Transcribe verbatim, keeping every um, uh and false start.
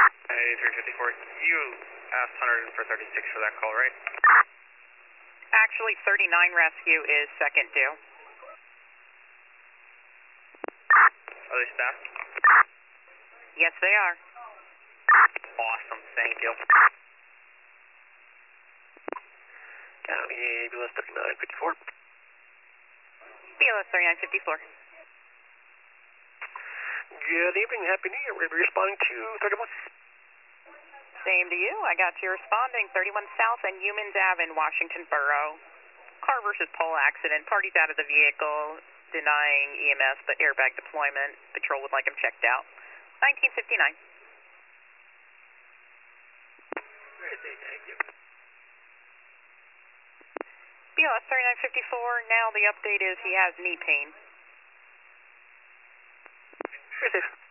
eighty-three fifty-four, you asked one hundred for thirty-six for that call, right? Actually, thirty-nine rescue is second due. Are they staffed? Yes, they are. Awesome, thank you. County ambulance thirty-nine fifty-four. B L S thirty-nine fifty-four. Good evening, Happy New Year. We're going to be responding to thirty-one. Same to you. I got you responding. thirty-one South and Humans Ave in Washington Borough. Car versus pole accident. Parties out of the vehicle. Denying E M S, but airbag deployment. Patrol would like him checked out. nineteen fifty-nine. Thank you. B L S thirty-nine fifty-four. Now the update is he has knee pain. Very safe.